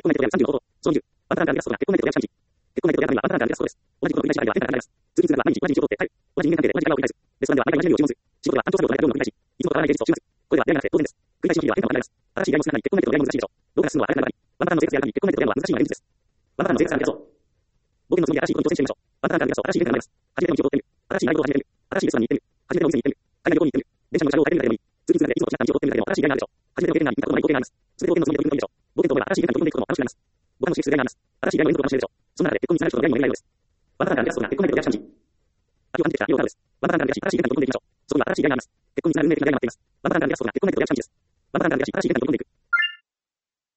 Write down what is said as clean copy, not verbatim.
婚内で30の方法、その20、ワンパターンがありますとが、結婚内で30。結婚内ではワンパターンがありますそうです。同じことの繰り返しでありは変化があります。通勤するは毎日同じ日を通って帰る。同じ人間関係で同じ会話を繰り返す。レストランでは毎回同じメニューを注文する。仕事では暗証作業と同じ業務を繰り返し、いつもと変わらない芸術をします。これは出会いがなくて当然です。繰り返しの日々は変化も考えます。新しい出会いも少なくなり、結婚内での出会いも難しいでしょう。どうかするのはあなたの中に。ワンパターンの生活や中に結婚内での出会いは難しいのが現実です。ワンパターンの生活がありがとう。僕のつもりで新しいことに挑戦してみましょう。ワンパターンがありますと新しい変化があります。初めての道を通ってみる。新しい内容を始めてみる。新しいレストランに行ってみる。初めてのお店に行ってみる。海外旅行に行ってみる。電車の車両を変えてみるだけでもいい。通勤する中でいつもと違った道を通ってみるだけでも新しい出会いがあるでしょう。初めての経験があり、行ったことない光景があります。それで冒険のつもりで取り組んでいいでしょう。冒険と思えば新しい変化に取り組んでいくことも楽しくなります。僕の新しい世代があります。新しい出会いの連続が楽しめるでしょう。その中で結婚につながる人の出会いにも巡り合いようです。ワンパターンがありますとが結婚内での出会いが感じ。秋を感じてきた、ようです。ワンパターンがあります。新しい変化に取り組んでいきましょう。そこには新しい出会いがあります。結婚につながる運命的な出会いが待っています。ワンパターンがありますとが結婚内での出会いが感じです。ワンパターンがあります。新しい変化に取り組んでいく。